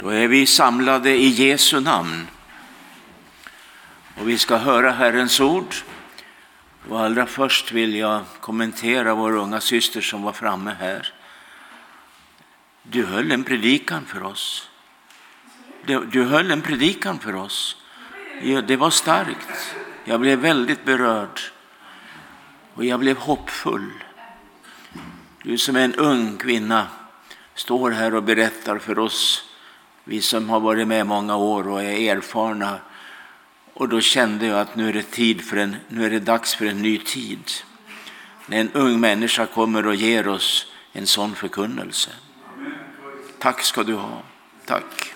Då är vi samlade i Jesu namn. Och vi ska höra Herrens ord. Och allra först vill jag kommentera vår unga syster som var framme här. Du höll en predikan för oss. Du höll en predikan för oss. Ja, det var starkt. Jag blev väldigt berörd. Och jag blev hoppfull. Du som är en ung kvinna står här och berättar för oss. Vi som har varit med många år och är erfarna. Och då kände jag att nu är det dags för en ny tid. När en ung människa kommer och ger oss en sån förkunnelse. Tack ska du ha. Tack.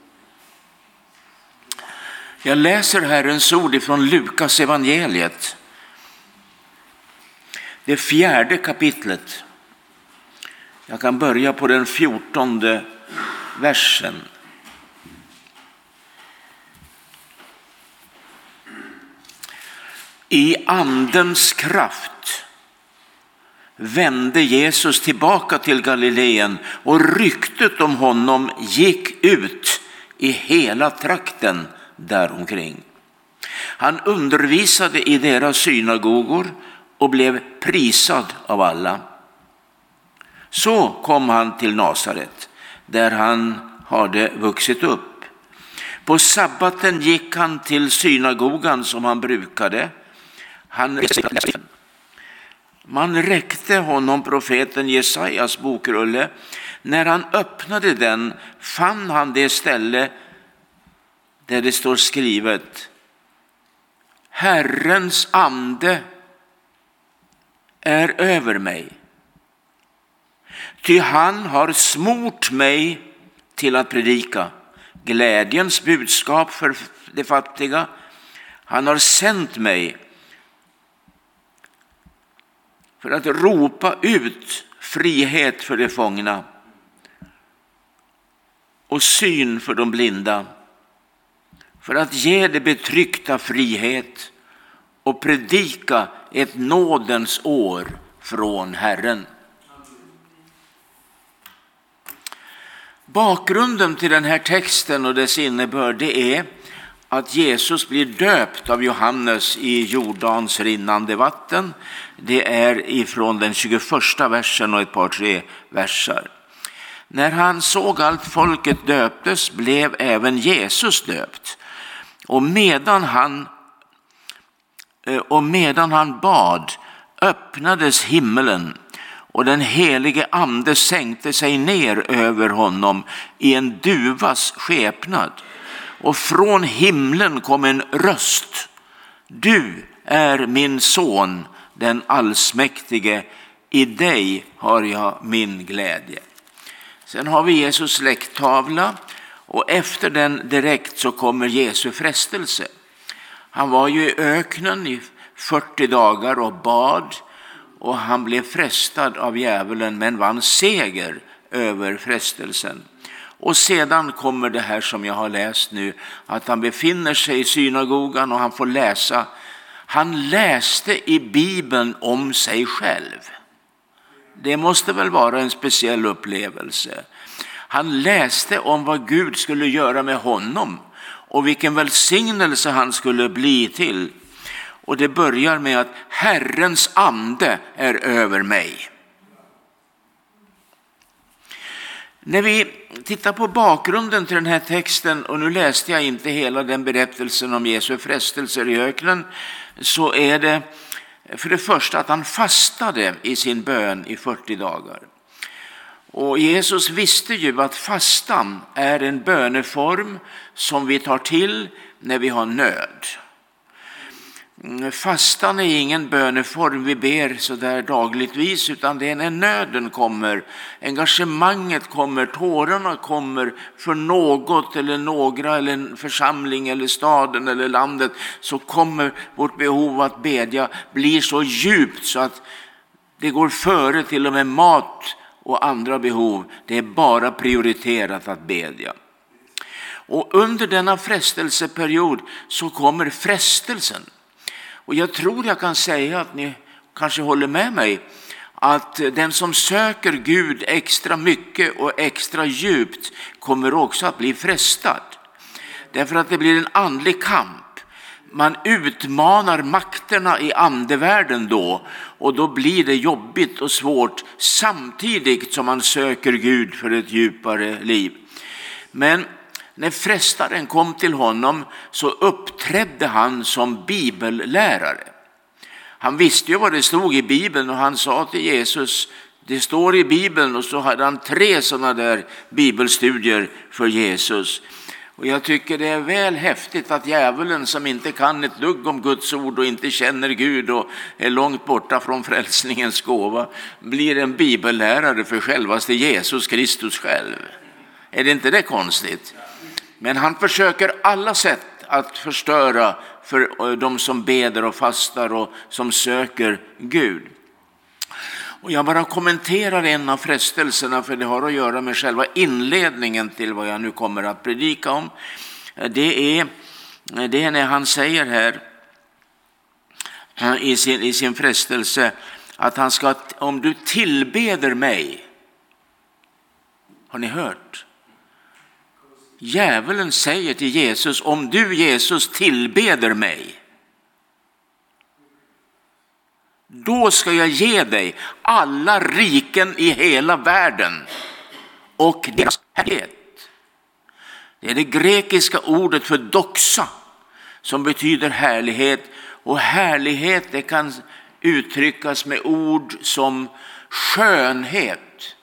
Jag läser Herrens ord ifrån Lukas evangeliet. Det 4:e kapitlet. Jag kan börja på den 14:e versen. I andens kraft vände Jesus tillbaka till Galileen och ryktet om honom gick ut i hela trakten däromkring. Han undervisade i deras synagogor och blev prisad av alla. Så kom han till Nasaret, där han hade vuxit upp. På sabbaten gick han till synagogan som han brukade. Man räckte honom profeten Jesajas bokrulle. När han öppnade den fann han det ställe där det står skrivet: Herrens ande är över mig. Ty han har smort mig till att predika glädjens budskap för de fattiga. Han har sänt mig för att ropa ut frihet för de fångna och syn för de blinda, för att ge de betryckta frihet och predika ett nådens år från Herren. Bakgrunden till den här texten och dess innebörd är att Jesus blir döpt av Johannes i Jordans rinnande vatten. Det är ifrån den 21:a versen och ett par 3 versar. När han såg allt folket döptes blev även Jesus döpt. Och medan han bad öppnades himmelen och den helige ande sänkte sig ner över honom i en duvas skepnad. Och från himlen kom en röst: Du är min son, den allsmäktige, i dig har jag min glädje. Sen har vi Jesus släkttavla och efter den direkt så kommer Jesu frestelse. Han var ju i öknen i 40 dagar och bad och han blev frestad av djävulen men vann seger över frestelsen. Och sedan kommer det här som jag har läst nu, att han befinner sig i synagogan och han får läsa. Han läste i Bibeln om sig själv. Det måste väl vara en speciell upplevelse. Han läste om vad Gud skulle göra med honom och vilken välsignelse han skulle bli till. Och det börjar med att Herrens ande är över mig. När vi tittar på bakgrunden till den här texten, och nu läste jag inte hela den berättelsen om Jesu frestelser i öknen, så är det för det första att han fastade i sin bön i 40 dagar. Och Jesus visste ju att fastan är en böneform som vi tar till när vi har nöd. Fastan är ingen böneform vi ber så där dagligtvis, utan det är när nöden kommer, engagemanget kommer, tårarna kommer för något eller några eller en församling eller staden eller landet, så kommer vårt behov att bedja blir så djupt så att det går före till och med mat och andra behov. Det är bara prioriterat att bedja. Och under denna frestelseperiod så kommer frestelsen. Och jag tror jag kan säga att ni kanske håller med mig att den som söker Gud extra mycket och extra djupt kommer också att bli frestad. Därför att det blir en andlig kamp. Man utmanar makterna i andevärlden då, och då blir det jobbigt och svårt samtidigt som man söker Gud för ett djupare liv. Men när frestaren kom till honom så uppträdde han som bibellärare. Han visste ju vad det stod i Bibeln och han sa till Jesus, det står i Bibeln, och så hade han 3 sådana där bibelstudier för Jesus. Och jag tycker det är väl häftigt att djävulen som inte kan ett dugg om Guds ord och inte känner Gud och är långt borta från frälsningens gåva blir en bibellärare för självaste Jesus Kristus själv. Är det inte det konstigt? Men han försöker alla sätt att förstöra för de som beder och fastar och som söker Gud. Och jag bara kommenterar en av frestelserna, för det har att göra med själva inledningen till vad jag nu kommer att predika om. Det är när han säger här i sin frestelse att han ska, om du tillbeder mig. Har ni hört? Djävulen säger till Jesus, om du Jesus tillbeder mig, då ska jag ge dig alla riken i hela världen och deras härlighet. Det är det grekiska ordet för doxa som betyder härlighet. Och härlighet, det kan uttryckas med ord som skönhet,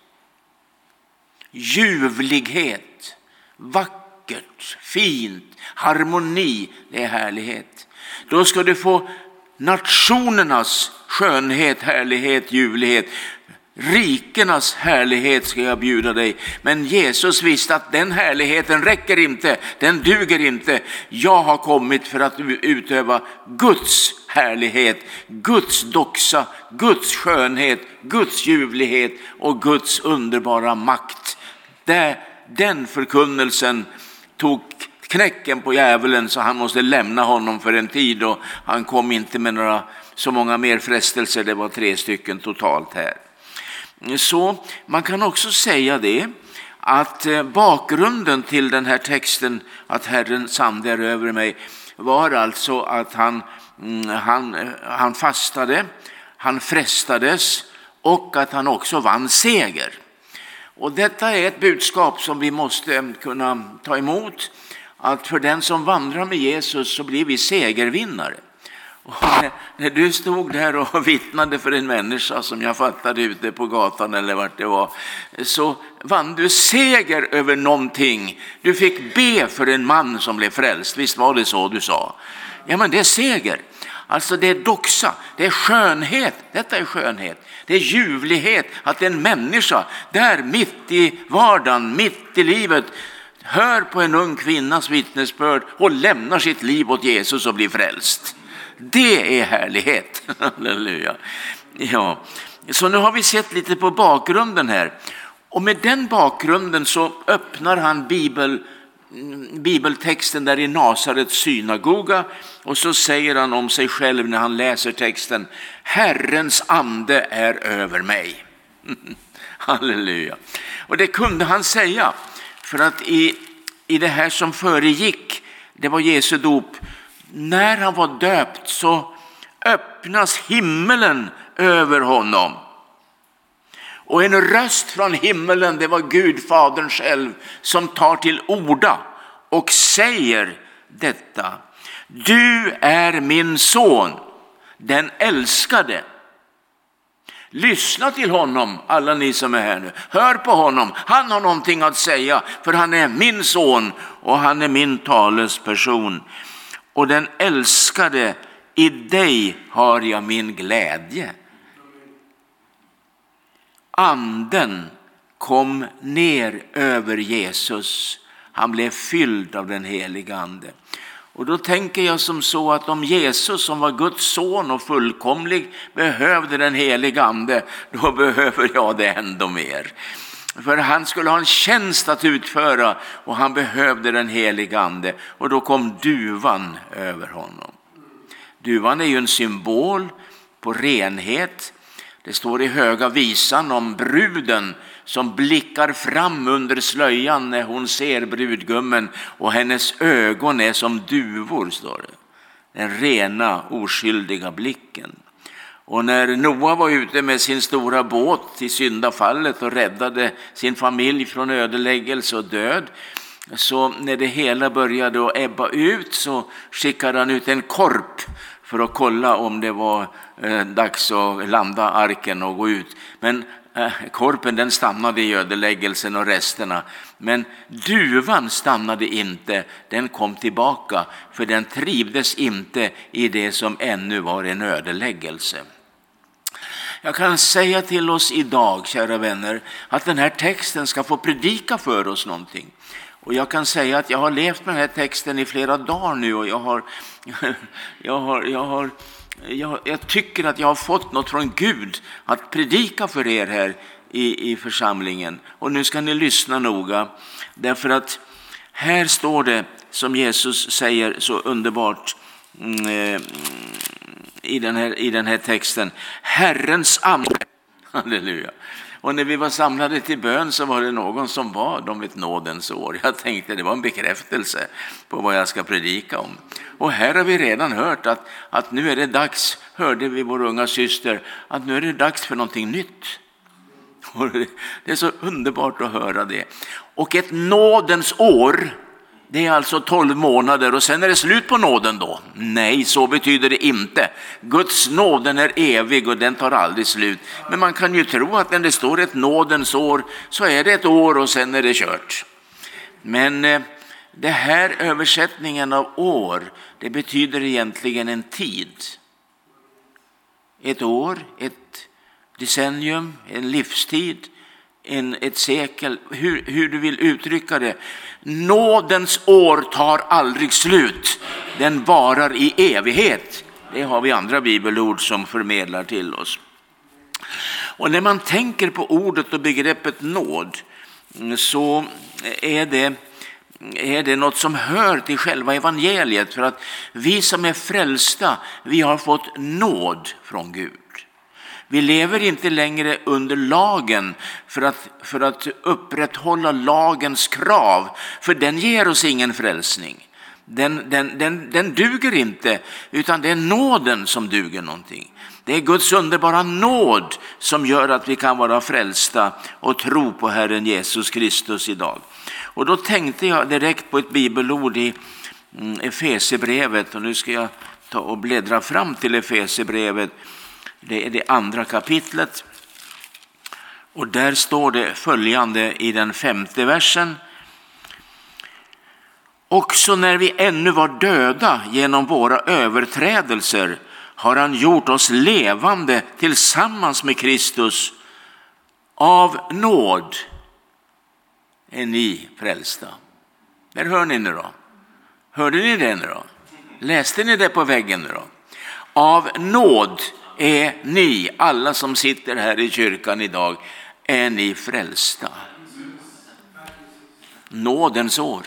ljuvlighet, vackert, fint, harmoni, det är härlighet. Då ska du få nationernas skönhet, härlighet, ljuvlighet. Rikernas härlighet ska jag bjuda dig. Men Jesus visste att den härligheten räcker inte, den duger inte. Jag har kommit för att utöva Guds härlighet, Guds doxa, Guds skönhet, Guds ljuvlighet och Guds underbara makt. Den förkunnelsen tog knäcken på djävulen, så han måste lämna honom för en tid, och han kom inte med så många mer frestelser. Det var 3 stycken totalt här. Så man kan också säga det att bakgrunden till den här texten, att Herrens ande är över mig, var alltså att han fastade, han frestades och att han också vann seger. Och detta är ett budskap som vi måste kunna ta emot, att för den som vandrar med Jesus så blir vi segervinnare. Och när du stod där och vittnade för en människa som jag fattade ute på gatan eller vart det var, så vann du seger över någonting. Du fick be för en man som blev frälst. Visst var det så du sa? Ja, men det är seger. Alltså det är doxa, det är skönhet. Detta är skönhet. Det är ljuvlighet att en människa där mitt i vardagen, mitt i livet, hör på en ung kvinnas vittnesbörd och lämnar sitt liv åt Jesus och blir frälst. Det är härlighet. Halleluja. Ja. Så nu har vi sett lite på bakgrunden här. Och med den bakgrunden så öppnar han bibeltexten där i Nasarets synagoga, och så säger han om sig själv när han läser texten: Herrens ande är över mig. Halleluja. Och det kunde han säga, för att i det här som föregick, det var Jesu dop, när han var döpt så öppnas himmelen över honom. Och en röst från himmelen, det var Gud Fadern själv, som tar till orda och säger detta: du är min son, den älskade. Lyssna till honom, alla ni som är här nu. Hör på honom, han har någonting att säga, för han är min son och han är min talesperson. Och den älskade, i dig har jag min glädje. Anden kom ner över Jesus. Han blev fylld av den heliga ande. Och då tänker jag som så att om Jesus, som var Guds son och fullkomlig, behövde den heliga ande, då behöver jag det ändå mer. För han skulle ha en tjänst att utföra och han behövde den heliga ande. Och då kom duvan över honom. Duvan är ju en symbol på renhet. Det står i Höga visan om bruden som blickar fram under slöjan när hon ser brudgummen, och hennes ögon är som duvor, står det. Den rena, oskyldiga blicken. Och när Noa var ute med sin stora båt i syndafallet och räddade sin familj från ödeläggelse och död, så när det hela började att ebba ut så skickade han ut en korp för att kolla om det var dags att landa arken och gå ut. Men korpen, den stannade i ödeläggelsen och resterna. Men duvan stannade inte, den kom tillbaka, för den trivdes inte i det som ännu var en ödeläggelse. Jag kan säga till oss idag, kära vänner, att den här texten ska få predika för oss någonting. Och jag kan säga att jag har levt med den här texten i flera dagar nu, och jag tycker att jag har fått något från Gud att predika för er här i församlingen. Och nu ska ni lyssna noga, därför att här står det, som Jesus säger så underbart i den här texten: Herrens ande. Halleluja. Och när vi var samlade till bön så var det någon som bad om ett nådens år. Jag tänkte det var en bekräftelse på vad jag ska predika om. Och här har vi redan hört att nu är det dags, hörde vi vår unga syster, att nu är det dags för någonting nytt. Och det är så underbart att höra det. Och ett nådens år, det är alltså 12 månader och sen är det slut på nåden då. Nej, så betyder det inte. Guds nåden är evig och den tar aldrig slut. Men man kan ju tro att när det står ett nådens år så är det ett år och sen är det kört. Men det här översättningen av år, det betyder egentligen en tid. Ett år, ett decennium, en livstid, ett sekel, hur du vill uttrycka det. Nådens år tar aldrig slut. Den varar i evighet. Det har vi andra bibelord som förmedlar till oss. Och när man tänker på ordet och begreppet nåd, så är det något som hör till själva evangeliet. För att vi som är frälsta, vi har fått nåd från Gud. Vi lever inte längre under lagen för att upprätthålla lagens krav, för den ger oss ingen frälsning. Den duger inte, utan det är nåden som duger någonting. Det är Guds underbara nåd som gör att vi kan vara frälsta och tro på Herren Jesus Kristus idag. Och då tänkte jag direkt på ett bibelord i Efesierbrevet, och nu ska jag ta och bläddra fram till Efesierbrevet. Det är det 2:a kapitlet, och där står det följande i den 5:e versen: Också när vi ännu var döda genom våra överträdelser har han gjort oss levande tillsammans med Kristus. Av nåd är ni frälsta. Där hör ni nu då. Hörde ni det nu då? Läste ni det på väggen nu då? Av nåd är ni, alla som sitter här i kyrkan idag, är ni frälsta. Nådens år.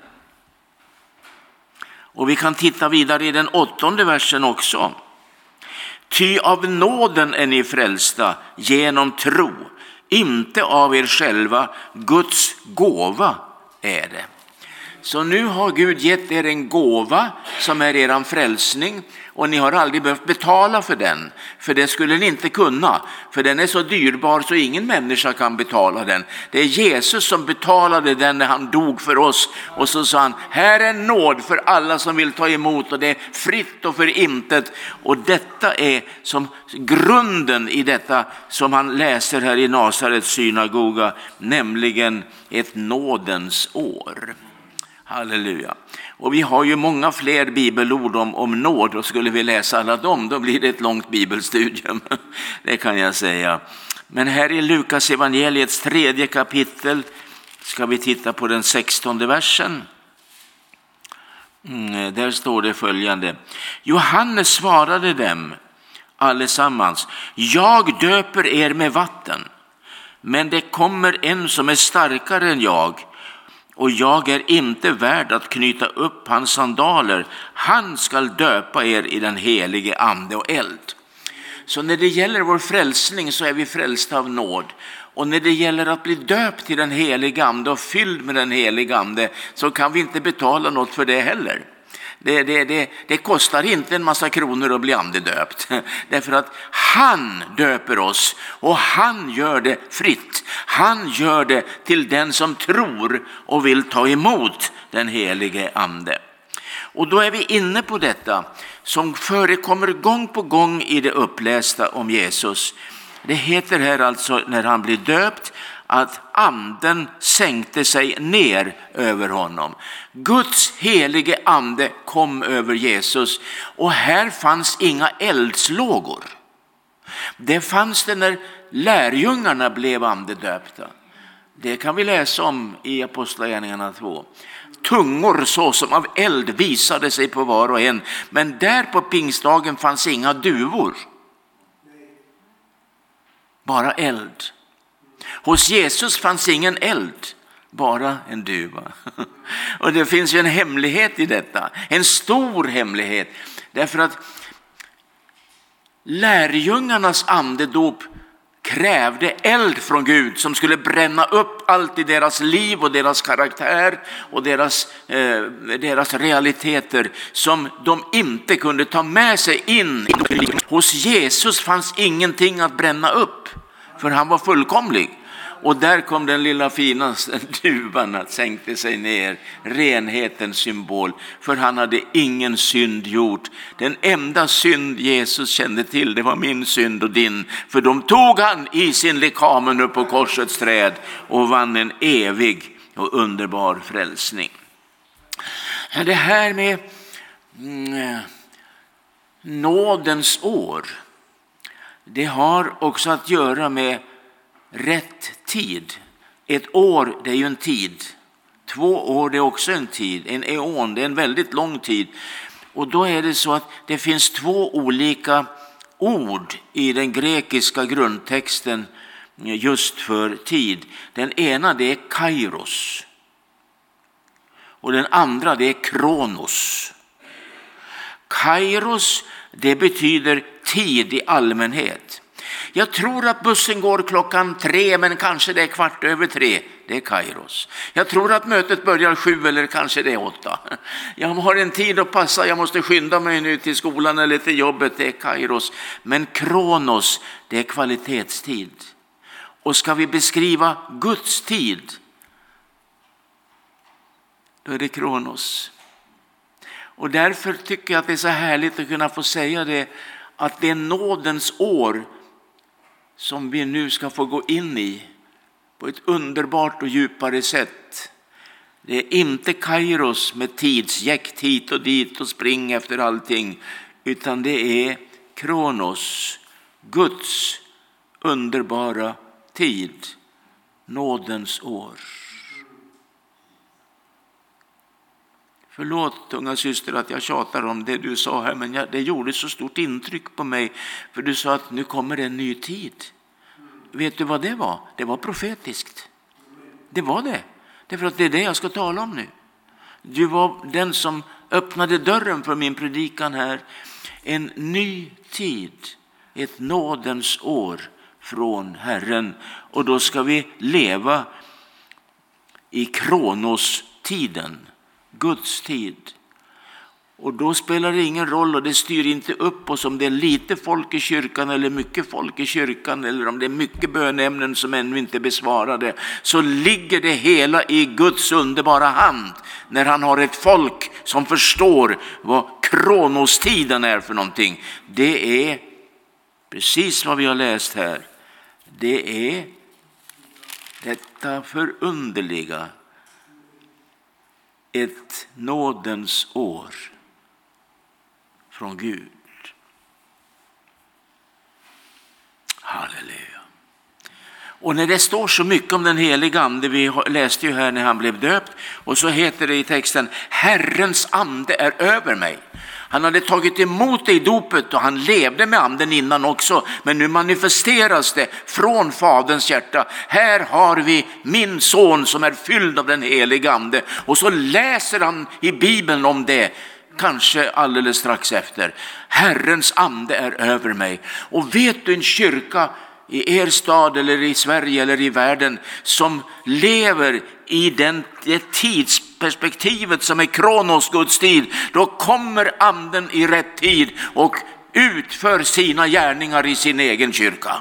Och vi kan titta vidare i den 8:e versen också. Ty av nåden är ni frälsta genom tro, inte av er själva, Guds gåva är det. Så nu har Gud gett er en gåva som är er frälsning, och ni har aldrig behövt betala för den, för det skulle ni inte kunna, för den är så dyrbar så ingen människa kan betala den. Det är Jesus som betalade den när han dog för oss, och så sa han: här är nåd för alla som vill ta emot, och det är fritt och för intet. Och detta är som grunden i detta som han läser här i Nasarets synagoga, nämligen ett nådens år. Halleluja. Och vi har ju många fler bibelord om nåd, och skulle vi läsa alla dem, då blir det ett långt bibelstudium. Det kan jag säga. Men här i Lukas evangeliets 3:e kapitel ska vi titta på den 16:e versen. Där står det följande: Johannes svarade dem allesammans: jag döper er med vatten, men det kommer en som är starkare än jag, och jag är inte värd att knyta upp hans sandaler. Han skall döpa er i den helige ande och eld. Så när det gäller vår frälsning så är vi frälsta av nåd. Och när det gäller att bli döpt till den helige ande och fylld med den helige ande så kan vi inte betala något för det heller. Det kostar inte en massa kronor att bli andedöpt. Därför att han döper oss och han gör det fritt. Han gör det till den som tror och vill ta emot den helige ande. Och då är vi inne på detta som förekommer gång på gång i det upplästa om Jesus. Det heter här alltså när han blir döpt att anden sänkte sig ner över honom. Guds helige ande kom över Jesus och här fanns inga eldslågor. Det fanns det när lärjungarna blev andedöpta. Det kan vi läsa om i Apostlagärningarna 2. Tungor så som av eld visade sig på var och en, men där på pingstdagen fanns inga duvor. Bara eld. Hos Jesus fanns ingen eld, bara en duva. Och det finns ju en hemlighet i detta, en stor hemlighet. Därför att lärjungarnas andedop krävde eld från Gud som skulle bränna upp allt i deras liv och deras karaktär och deras realiteter som de inte kunde ta med sig in. Hos Jesus fanns ingenting att bränna upp, för han var fullkomlig. Och där kom den lilla fina duvan att sänkte sig ner, renhetens symbol, för han hade ingen synd gjort. Den enda synd Jesus kände till, det var min synd och din, för de tog han i sin lekamen upp på korsets träd och vann en evig och underbar frälsning. Det här med nådens år, det har också att göra med rätt tid. Ett år, det är ju en tid. 2 år, det är också en tid. En eon, det är en väldigt lång tid. Och då är det så att det finns 2 olika ord i den grekiska grundtexten just för tid. Den ena, det är kairos. Och den andra, det är kronos. Kairos, det betyder tid i allmänhet. Jag tror att bussen går 3:00, men kanske det är 3:15. Det är kairos. Jag tror att mötet börjar 7 eller kanske det är 8. Jag har en tid att passa, jag måste skynda mig nu till skolan eller till jobbet. Det är kairos. Men kronos, det är kvalitetstid. Och ska vi beskriva Guds tid, då är det kronos. Och därför tycker jag att det är så härligt att kunna få säga det, att det är nådens år som vi nu ska få gå in i på ett underbart och djupare sätt. Det är inte kairos med tidsjäkt hit och dit och spring efter allting, utan det är kronos, Guds underbara tid, nådens år. Förlåt, unga syster, att jag tjatar om det du sa här, men det gjorde så stort intryck på mig, för du sa att nu kommer en ny tid. Vet du vad det var? Det var profetiskt. Det var det. Därför att det är det jag ska tala om nu. Du var den som öppnade dörren för min predikan här. En ny tid, ett nådens år från Herren. Och då ska vi leva i kronostiden, Guds tid. Och då spelar det ingen roll, och det styr inte upp oss om det är lite folk i kyrkan eller mycket folk i kyrkan, eller om det är mycket bönämnen som ännu inte är besvarade. Så ligger det hela i Guds underbara hand när han har ett folk som förstår vad kronostiden är för någonting. Det är precis vad vi har läst här. Det är detta förunderliga, ett nådens år från Gud. Halleluja. Och när det står så mycket om den helige ande, vi läste ju här när han blev döpt, och så heter det i texten: Herrens ande är över mig. Han hade tagit emot det i dopet och han levde med anden innan också, men nu manifesteras det från Faderns hjärta. Här har vi min son som är fylld av den helige ande, och så läser han i Bibeln om det. kanske alldeles strax efter. Herrens ande är över mig. Och vet du en kyrka i er stad eller i Sverige eller i världen som lever i det tidsperspektivet som är Kronos Guds tid, då kommer anden i rätt tid och utför sina gärningar i sin egen kyrka.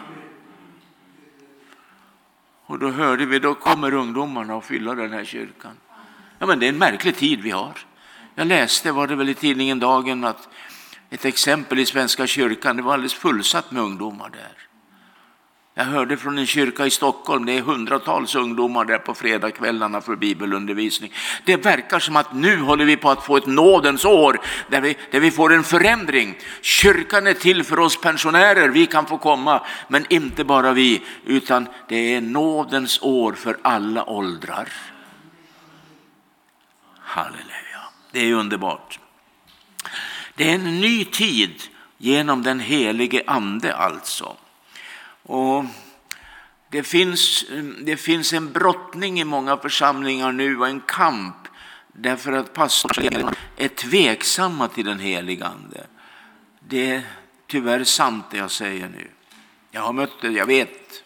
Och då hörde vi, då kommer ungdomarna och fyller den här kyrkan. Ja, men det är en märklig tid vi har. Jag läste, var det väl i tidningen Dagen, att ett exempel i Svenska kyrkan, det var alldeles fullsatt med ungdomar där. Jag hörde från en kyrka i Stockholm, det är hundratals ungdomar där på fredagskvällarna för bibelundervisning. Det verkar som att nu håller vi på att få ett nådens år där vi får en förändring. Kyrkan är till för oss pensionärer, vi kan få komma, men inte bara vi, utan det är nådens år för alla åldrar. Halleluja, det är underbart. Det är en ny tid genom den helige ande alltså. Och det finns en brottning i många församlingar nu och en kamp därför att pastorn är tveksamma till den heliga ande. Det är tyvärr sant det jag säger nu. Jag har mött det, jag vet.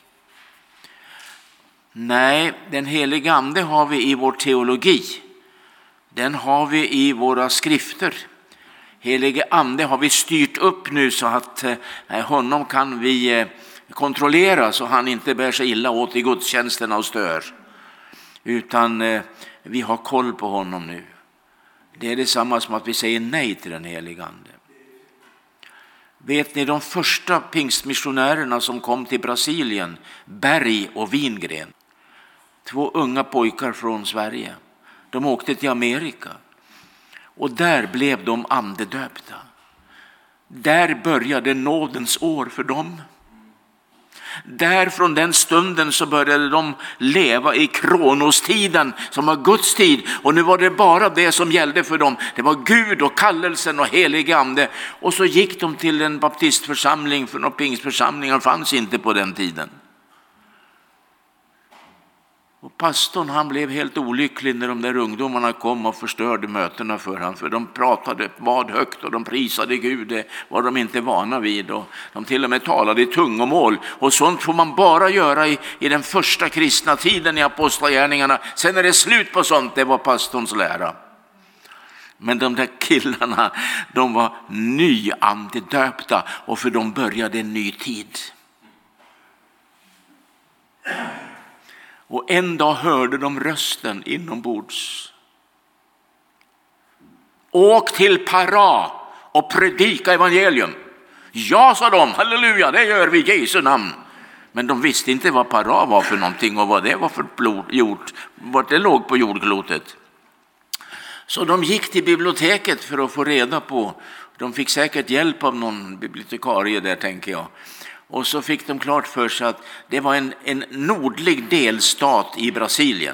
Nej, den heliga ande har vi i vår teologi. Den har vi i våra skrifter. Helige ande har vi styrt upp nu så att honom kan vi kontrollera så han inte bär sig illa åt i gudstjänsterna och stör. Utan vi har koll på honom nu. Det är detsamma som att vi säger nej till den heliga ande. Vet ni de första pingstmissionärerna som kom till Brasilien? Berg och Wingren. 2 unga pojkar från Sverige. De åkte till Amerika. Och där blev de andedöpta. Där började nådens år för dem. Där från den stunden så började de leva i Kronostiden som var Guds tid. Och nu var det bara det som gällde för dem. Det var Gud och kallelsen och helig ande. Och så gick de till en baptistförsamling, för några pingstförsamlingar fanns inte på den tiden. Och pastorn han blev helt olycklig när de där ungdomarna kom och förstörde mötena för han. För de pratade, bad högt och de prisade Gud, det var de inte vana vid. Och de till och med talade i tungomål. Och sånt får man bara göra i den första kristna tiden i apostlagärningarna. Sen är det slut på sånt, det var pastorns lära. Men de där killarna, de var nyandedöpta och för dem började en ny tid. Och en dag hörde de rösten inombords. Åk till Para och predika evangelium. Ja, sa de, halleluja, det gör vi i Jesu namn. Men de visste inte vad Para var för någonting och vad det var för jord, vart det låg på jordklotet. Så de gick till biblioteket för att få reda på. De fick säkert hjälp av någon bibliotekarie där, tänker jag. Och så fick de klart för sig att det var en nordlig delstat i Brasilien.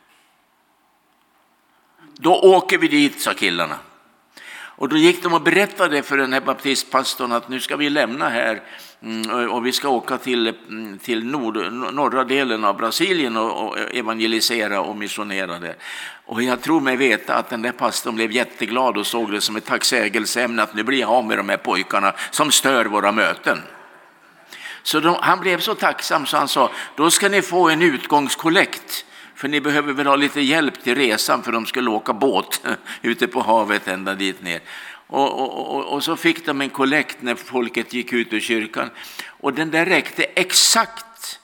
Då åker vi dit, sa killarna. Och då gick de och berättade för den här baptistpastorn att nu ska vi lämna här och vi ska åka till norra delen av Brasilien och evangelisera och missionera där. Och jag tror mig veta att den där pastorn blev jätteglad och såg det som ett tacksägelseämne att nu blir jag av med de här pojkarna som stör våra möten. Så han blev så tacksam så han sa, då ska ni få en utgångskollekt. För ni behöver väl ha lite hjälp till resan för de skulle åka båt ute på havet ända dit ner. Och så fick de en kollekt när folket gick ut ur kyrkan. Och den där räckte exakt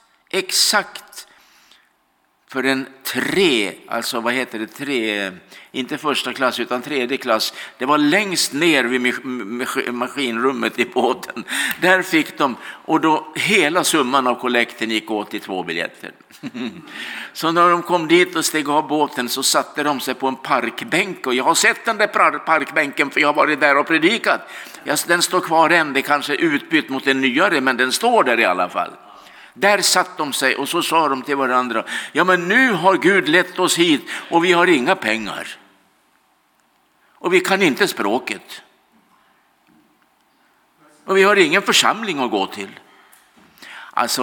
för en 3, alltså vad heter det, 3, inte första klass utan 3:e klass. Det var längst ner vid maskinrummet i båten. Där fick de, och då hela summan av kollekten gick åt till 2 biljetter. Så när de kom dit och steg av båten så satte de sig på en parkbänk. Och jag har sett den där parkbänken för jag har varit där och predikat. Den står kvar än, det kanske är utbytt mot en nyare, men den står där i alla fall. Där satt de sig och så sa de till varandra, ja men nu har Gud lett oss hit och vi har inga pengar. Och vi kan inte språket. Och vi har ingen församling att gå till. Alltså,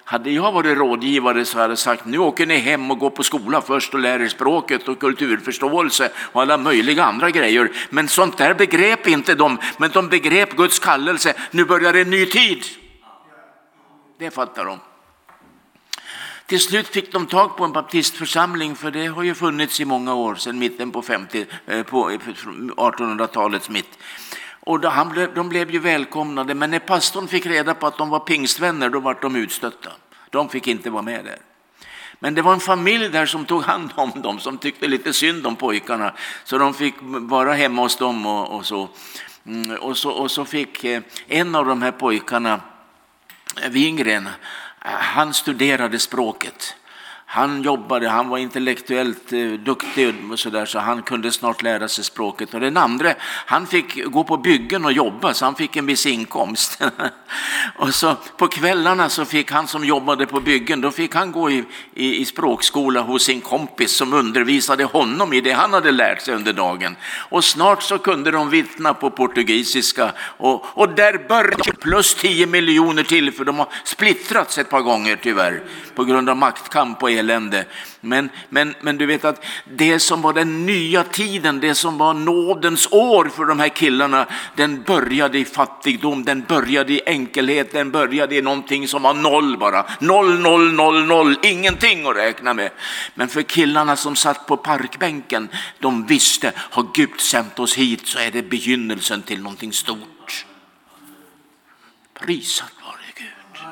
hade jag varit rådgivare så hade jag sagt, nu åker ni hem och går på skola först och lär er språket och kulturförståelse och alla möjliga andra grejer. Men sånt där begrep inte de, men de begrep Guds kallelse. Nu börjar en ny tid. Det fattar de. Till slut fick de tag på en baptistförsamling, för det har ju funnits i många år, sedan mitten på 1800-talets mitt. Och de blev ju välkomnade, men när pastorn fick reda på att de var pingstvänner, då var de utstötta. De fick inte vara med där. Men det var en familj där som tog hand om dem, som tyckte lite synd om pojkarna. Så de fick vara hemma hos dem och så. Och så fick en av de här pojkarna, Wingren, han studerade språket. Han jobbade, han var intellektuellt duktig och sådär, så han kunde snart lära sig språket. Och den andra, han fick gå på byggen och jobba, så han fick en viss inkomst. Och så på kvällarna så fick han som jobbade på byggen, då fick han gå i språkskola hos sin kompis som undervisade honom i det han hade lärt sig under dagen. Och snart så kunde de vittna på portugisiska. Och där började plus 10 miljoner till, för de har splittrats ett par gånger tyvärr på grund av maktkamp och elände. Men du vet att det som var den nya tiden, det som var nådens år för de här killarna, den började i fattigdom, den började i enkelhet, den började i någonting som var noll bara. 0, 0, 0, 0, ingenting att räkna med. Men för killarna som satt på parkbänken, de visste, har Gud sänt oss hit så är det begynnelsen till någonting stort. Prisat vare Gud.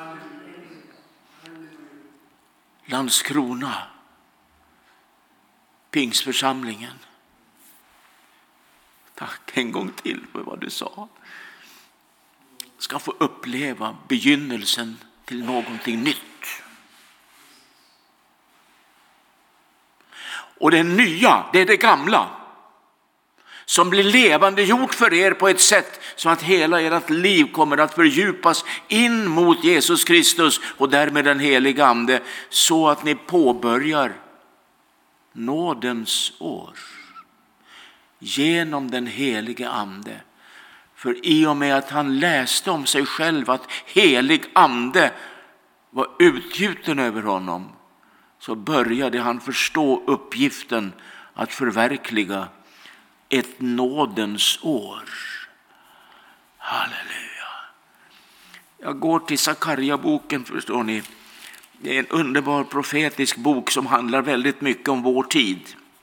Landskrona, Pingsförsamlingen. Tack en gång till för vad du sa. Ska få uppleva begynnelsen till någonting nytt. Och det nya, det är det gamla, som blir levande gjort för er på ett sätt så att hela ert liv kommer att fördjupas in mot Jesus Kristus och därmed den heliga ande, så att ni påbörjar nådens år genom den heliga ande. För i och med att han läste om sig själv att helig ande var utgjuten över honom, så började han förstå uppgiften att förverkliga ett nådens år. Halleluja. Jag går till Sakarja-boken, förstår ni. Det är en underbar profetisk bok som handlar väldigt mycket om vår tid.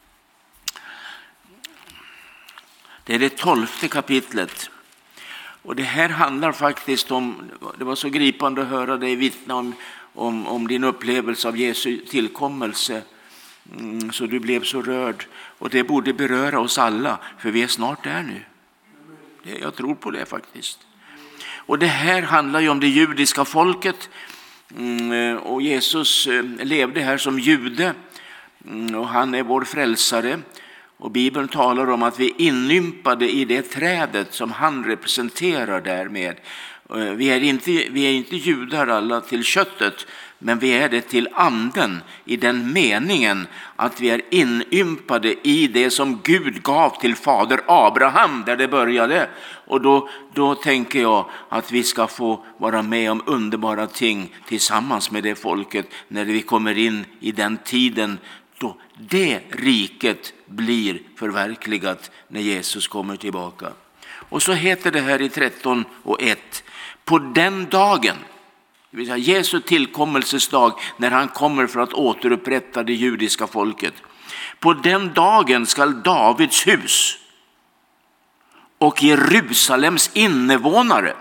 Det är det 12:e kapitlet. Och det här handlar faktiskt om, det var så gripande att höra dig vittna om din upplevelse av Jesu tillkommelse. Så du blev så rörd, och det borde beröra oss alla, för vi är snart där nu. Jag tror på det faktiskt. Och det här handlar ju om det judiska folket, och Jesus levde här som jude, och han är vår frälsare, och Bibeln talar om att vi är inympade i det trädet som han representerar därmed. Vi är inte judar alla till köttet, men vi är det till anden, i den meningen att vi är inympade i det som Gud gav till fader Abraham där det började. Och då tänker jag att vi ska få vara med om underbara ting tillsammans med det folket när vi kommer in i den tiden då det riket blir förverkligat när Jesus kommer tillbaka. Och så heter det här i 13:1, på den dagen, det vill säga Jesu tillkommelsesdag, när han kommer för att återupprätta det judiska folket. På den dagen skall Davids hus och Jerusalems invånare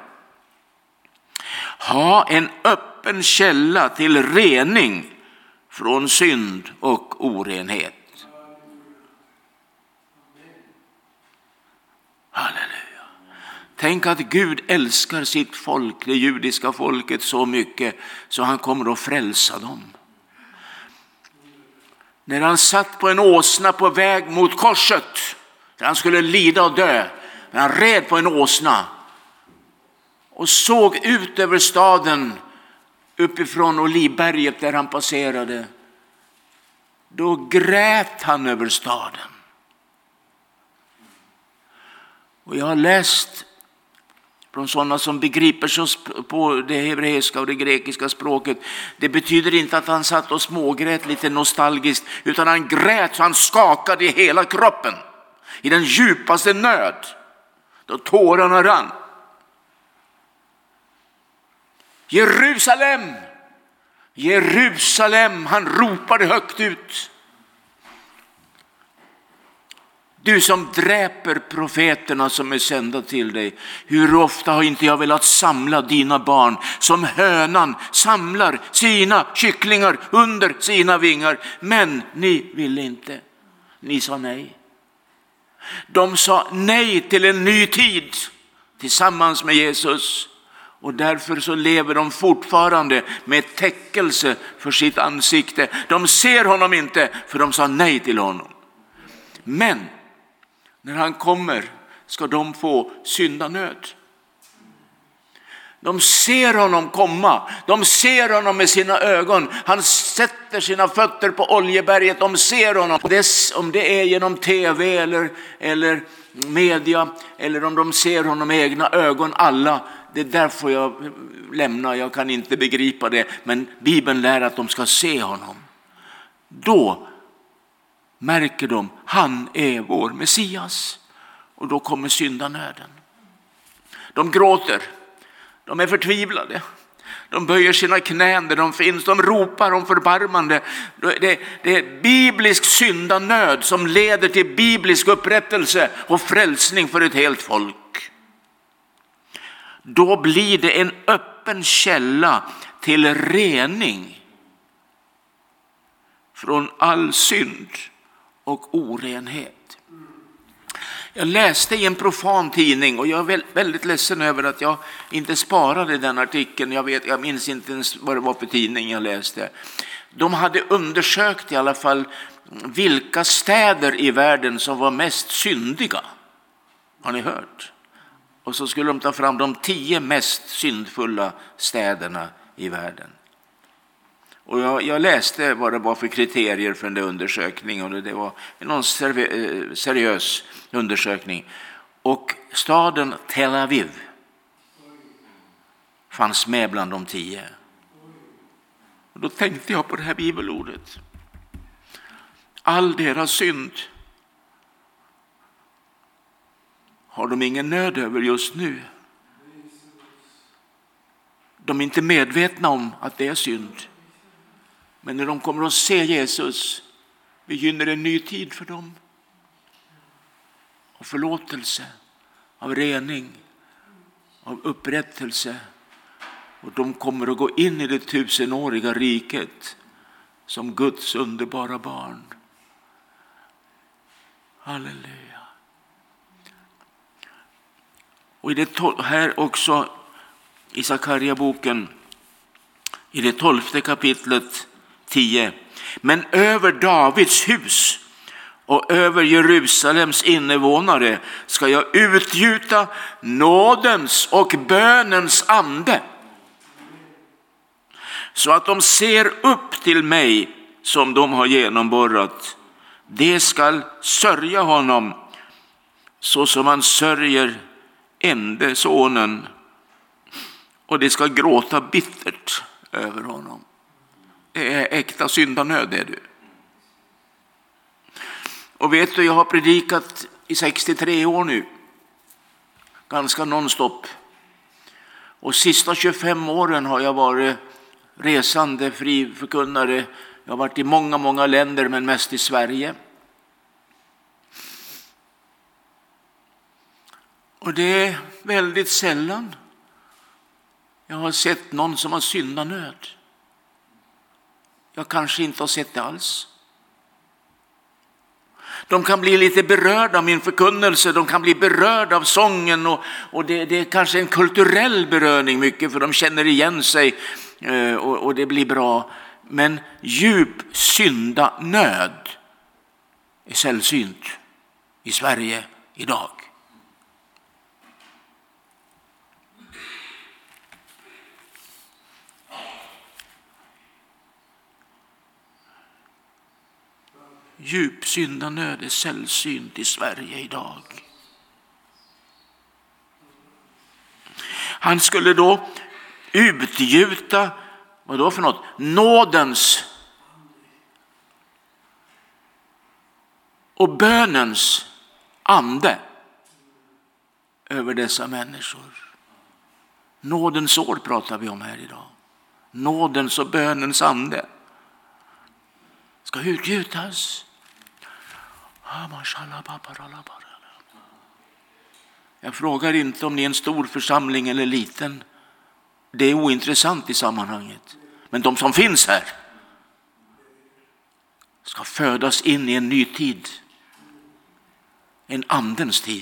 ha en öppen källa till rening från synd och orenhet. Halleluja. Tänk att Gud älskar sitt folk, det judiska folket, så mycket så han kommer att frälsa dem. När han satt på en åsna på väg mot korset, där han skulle lida och dö, när han red på en åsna och såg ut över staden uppifrån Olivberget där han passerade, då grät han över staden. Och jag har läst från sådana som begriper sig på det hebreiska och det grekiska språket. Det betyder inte att han satt och smågrät lite nostalgiskt, utan han grät så han skakade i hela kroppen. I den djupaste nöd, då tårarna rann. Jerusalem, Jerusalem, han ropade högt ut. Du som dräper profeterna som är sända till dig. Hur ofta har inte jag velat samla dina barn som hönan samlar sina kycklingar under sina vingar. Men ni ville inte. Ni sa nej. De sa nej till en ny tid tillsammans med Jesus. Och därför så lever de fortfarande med täckelse för sitt ansikte. De ser honom inte för de sa nej till honom. Men när han kommer ska de få syndanöd. De ser honom komma. De ser honom med sina ögon. Han sätter sina fötter på Oljeberget. De ser honom. Om det är genom tv eller media eller om de ser honom med egna ögon alla. Det är därför jag lämnar. Jag kan inte begripa det. Men Bibeln lär att de ska se honom. Då märker de, han är vår Messias. Och då kommer syndanöden. De gråter. De är förtvivlade. De böjer sina knän där de finns. De ropar om förbarmande. Det är biblisk syndanöd som leder till biblisk upprättelse och frälsning för ett helt folk. Då blir det en öppen källa till rening från all synd och orenhet. Jag läste i en profan tidning och jag är väldigt ledsen över att jag inte sparade den artikeln. Jag minns inte ens vad det var för tidning jag läste. De hade undersökt i alla fall vilka städer i världen som var mest syndiga. Har ni hört? Och så skulle de ta fram de 10 mest syndfulla städerna i världen. Och jag läste vad det var för kriterier för den där undersökningen. Och det var någon seriös undersökning. Och staden Tel Aviv fanns med bland de 10. Och då tänkte jag på det här bibelordet. All deras synd har de ingen nöd över just nu. De är inte medvetna om att det är synd. Men när de kommer att se Jesus begynner en ny tid för dem. Av förlåtelse, av rening, av upprättelse. Och de kommer att gå in i det 1000-åriga riket som Guds underbara barn. Halleluja. Och i det här också i Sakarja-boken i det 12:e kapitlet 10. Men över Davids hus och över Jerusalems invånare ska jag utgjuta nådens och bönens ande. Så att de ser upp till mig som de har genomborrat. Det ska sörja honom så som man sörjer ende sonen. Och det ska gråta bittert över honom. Det är äkta syndanöd, är du. Och vet du, jag har predikat i 63 år nu. Ganska nonstop. Och sista 25 åren har jag varit resande fri förkunnare. Jag har varit i många länder, men mest i Sverige. Och det är väldigt sällan jag har sett någon som har syndanöd. Jag kanske inte har sett det alls. De kan bli lite berörda av min förkunnelse. De kan bli berörda av sången. Och det är kanske en kulturell berörning mycket. För de känner igen sig. Och det blir bra. Men djup syndanöd är sällsynt i Sverige idag. Djup syndanöd är sällsynt i Sverige idag. Han skulle då utgjuta, vad då för något? Nådens och bönens ande över dessa människor. Nådens år pratar vi om här idag. Nådens och bönens ande ska utgjutas. Jag frågar inte om ni är en stor församling eller liten. Det är ointressant i sammanhanget. Men de som finns här ska födas in i en ny tid. En andens tid.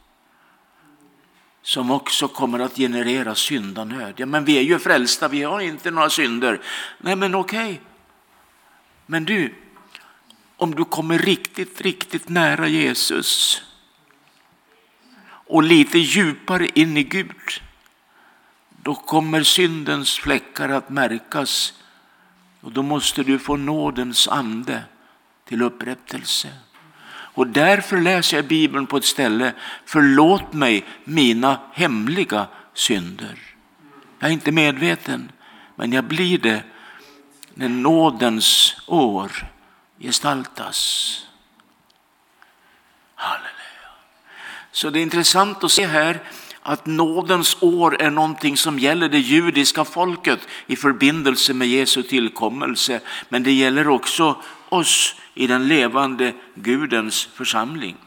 Som också kommer att generera syndanöd. Ja, men vi är ju frälsta, vi har inte några synder. Nej, men okej. Men du, om du kommer riktigt nära Jesus och lite djupare in i Gud, då kommer syndens fläckar att märkas och då måste du få nådens ande till upprättelse. Och därför läser jag Bibeln på ett ställe: förlåt mig mina hemliga synder. Jag är inte medveten, men jag blir det när nådens år gestaltas. Halleluja. Så det är intressant att se här att nådens år är någonting som gäller det judiska folket i förbindelse med Jesu tillkommelse. Men det gäller också oss i den levande Gudens församling.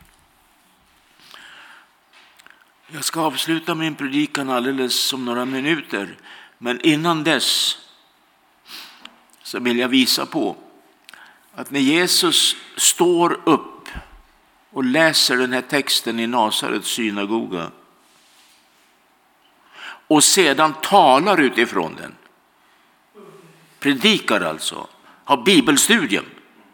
Jag ska avsluta min predikan alldeles om några minuter. Men innan dess så vill jag visa på att när Jesus står upp och läser den här texten i Nasarets synagoga och sedan talar utifrån den, predikar alltså, har bibelstudium,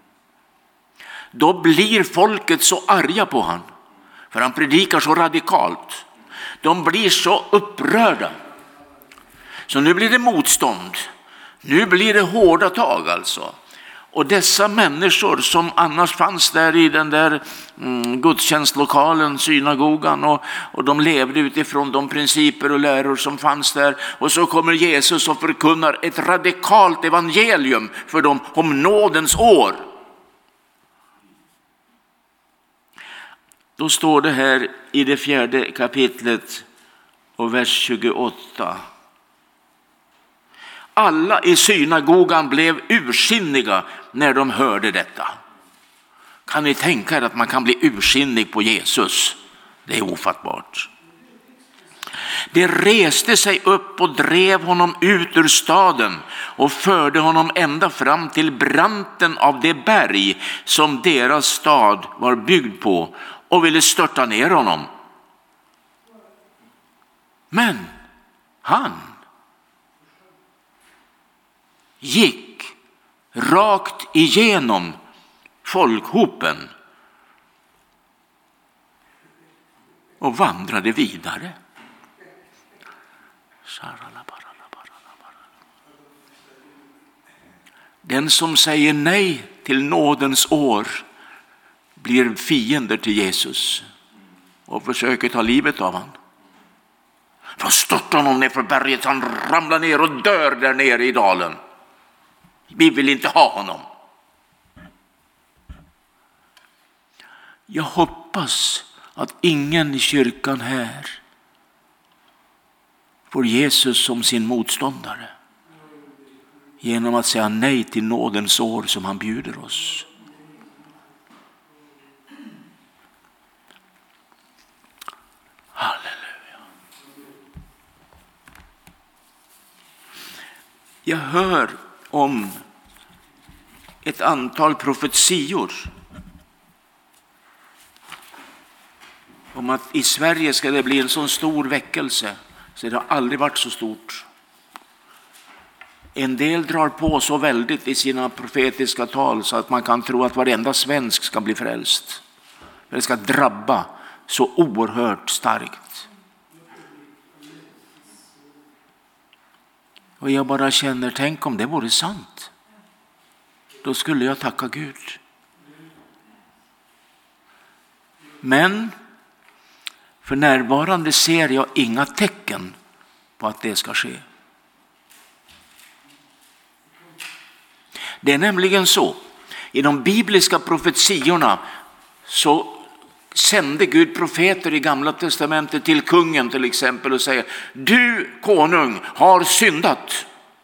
då blir folket så arga på han, för han predikar så radikalt. De blir så upprörda. Så nu blir det motstånd. Nu blir det hårda tag alltså. Och dessa människor som annars fanns där i den där gudstjänstlokalen, synagogan, och de levde utifrån de principer och läror som fanns där. Och så kommer Jesus och förkunnar ett radikalt evangelium för dem om nådens år. Då står det här i det 4:e kapitlet och vers 28. Alla i synagogan blev ursinniga när de hörde detta. Kan ni tänka er att man kan bli ursinnig på Jesus? Det är ofattbart. Det reste sig upp och drev honom ut ur staden och förde honom ända fram till branten av det berg som deras stad var byggd på och ville störta ner honom. Men han gick rakt igenom folkhopen och vandrade vidare. Den som säger nej till nådens år blir fiender till Jesus och försöker ta livet av han. För störtar honom ner för berget, han ramlar ner och dör där nere i dalen. Vi vill inte ha honom. Jag hoppas att ingen i kyrkan här får Jesus som sin motståndare genom att säga nej till nådens år som han bjuder oss. Halleluja. Jag hör om ett antal profetior om att i Sverige ska det bli en sån stor väckelse så det har aldrig varit så stort. En del drar på så väldigt i sina profetiska tal så att man kan tro att varenda svensk ska bli frälst. Det ska drabba så oerhört starkt. Och jag bara känner, tänk om det vore sant. Då skulle jag tacka Gud. Men för närvarande ser jag inga tecken på att det ska ske. Det är nämligen så, i de bibliska profetiorna så sände Gud profeter i Gamla testamentet till kungen till exempel och säger: du konung har syndat.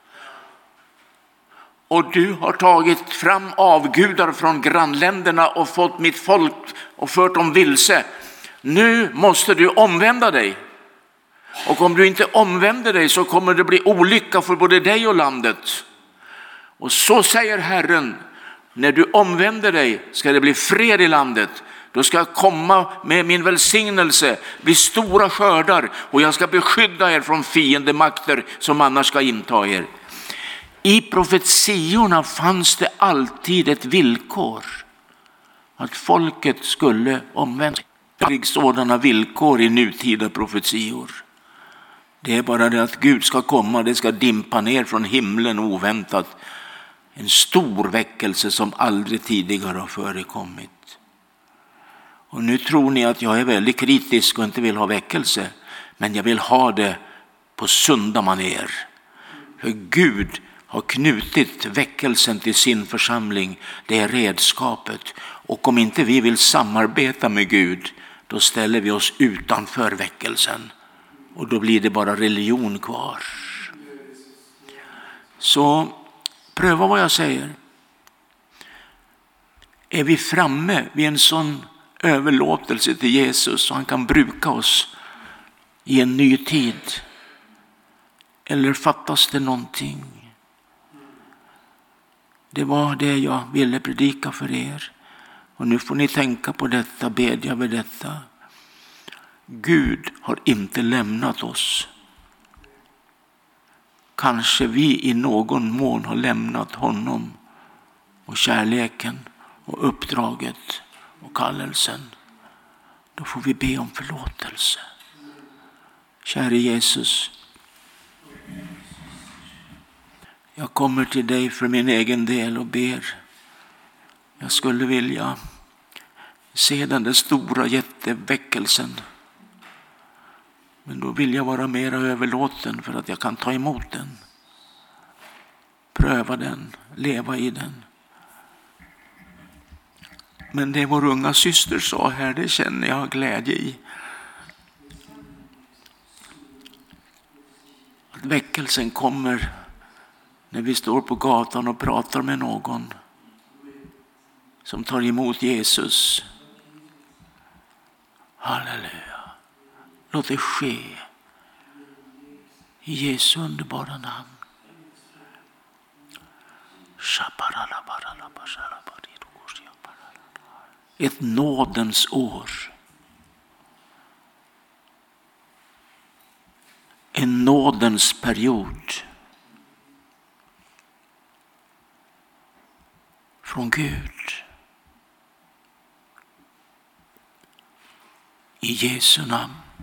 Och du har tagit fram avgudar från grannländerna och fått mitt folk och fört dem vilse. Nu måste du omvända dig. Och om du inte omvänder dig så kommer det bli olycka för både dig och landet. Och så säger Herren: när du omvänder dig ska det bli fred i landet. Då ska jag komma med min välsignelse, bli stora skördar, och jag ska beskydda er från fiendemakter som annars ska inta er. I profetiorna fanns det alltid ett villkor, att folket skulle omvända sig. Det är sådana villkor i nutida profetior. Det är bara det att Gud ska komma, det ska dimpa ner från himlen oväntat. En stor väckelse som aldrig tidigare har förekommit. Och nu tror ni att jag är väldigt kritisk och inte vill ha väckelse. Men jag vill ha det på sunda maner. För Gud har knutit väckelsen till sin församling. Det är redskapet. Och om inte vi vill samarbeta med Gud, då ställer vi oss utanför väckelsen. Och då blir det bara religion kvar. Så pröva vad jag säger. Är vi framme vid en sån överlåtelse till Jesus så han kan bruka oss i en ny tid? Eller fattas det någonting? Det var det jag ville predika för er. Och nu får ni tänka på detta, bedja över detta. Gud har inte lämnat oss. Kanske vi i någon mån har lämnat honom och kärleken och uppdraget och kallelsen. Då får vi be om förlåtelse. Käre Jesus, jag kommer till dig för min egen del och ber. Jag skulle vilja se den där stora jätteväckelsen. Men då vill jag vara mera överlåten för att jag kan ta emot den. Pröva den, leva i den. Men det vår unga syster sa här, det känner jag glädje i. Att väckelsen kommer när vi står på gatan och pratar med någon som tar emot Jesus. Halleluja. Låt det ske i Jesu underbara namn. Ett nådens år. En nådens period. Från Gud. I Jesu namn.